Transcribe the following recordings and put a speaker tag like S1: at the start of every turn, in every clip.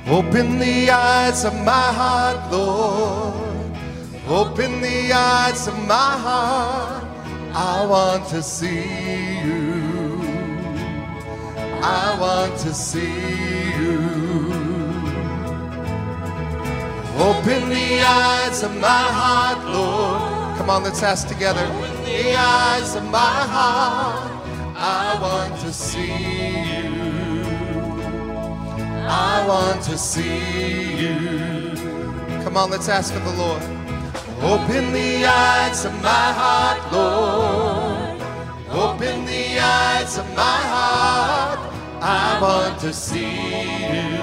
S1: Open the eyes of my heart, Lord. Open the eyes of my heart. I want to see you. I want to see you. Open the eyes of my heart, Lord. Come on, let's ask together. Open the eyes of my heart. I want to see you. I want to see you. Come on, let's ask of the Lord. Open the eyes of my heart, Lord. Open the eyes of my heart. I want to see you.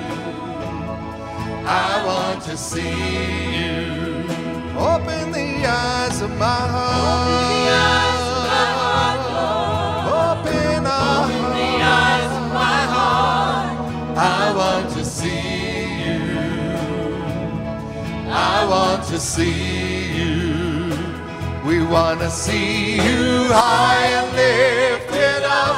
S1: I want to see you. Open the eyes of my heart. Open the eyes of my heart, Lord. Open the eyes of my heart. I want to see you. I want to see you. We want to see you high and lifted up,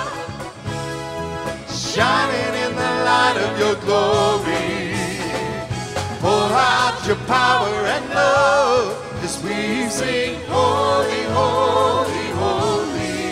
S1: shining in the light of your glory. Pour out your power and love as we sing, holy, holy, holy.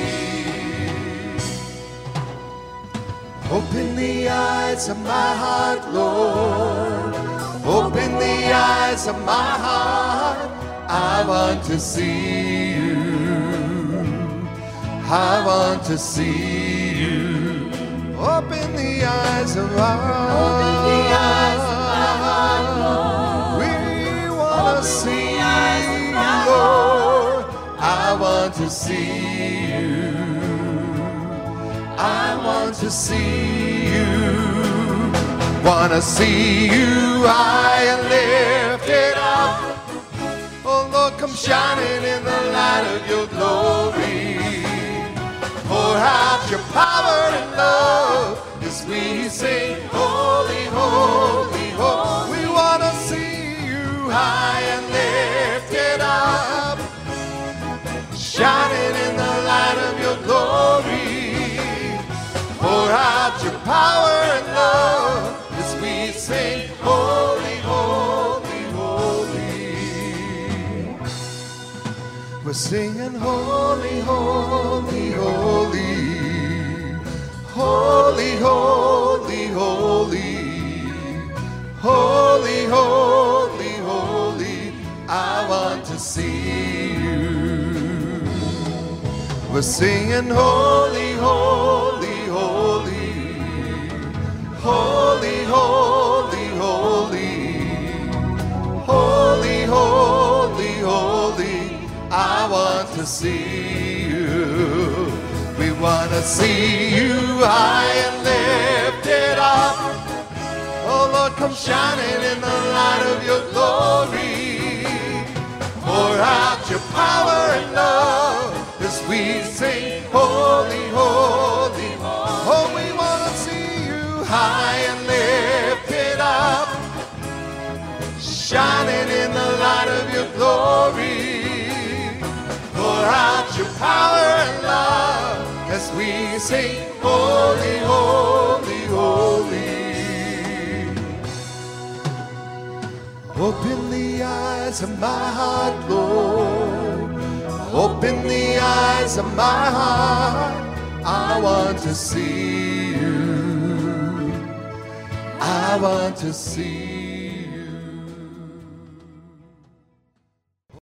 S1: Open the eyes of my heart, Lord. Open the eyes of my heart. I want to see you. I want to see you. Open the eyes of our heart. Open the eyes of my heart, Lord. We want to see you, Lord. I want to see you. I want to see you. Want to see you high and lifted up. Oh Lord, come shining in the light of your glory. Pour out your power and love as we sing, holy, holy, holy. We want to see you high and lifted up, shining in the light of your glory. Pour out your power and love as we sing, holy, holy, holy. We're singing, holy, holy, holy. Holy, holy, holy. Holy, holy, holy. I want to see you. We're singing, holy, holy, holy. Holy, holy, holy. Holy, holy, holy. I want to see you. We want to see you high and lifted up. Oh Lord, come shining in the light of your glory. Pour out your power and love as we sing, holy, holy. Oh, we want to see you high and lifted up, shining in the light of your glory. Pour out your power and love as we sing, holy, holy, holy. Open the eyes of my heart, Lord. Open the eyes of my heart. I want to see you. I want to see you.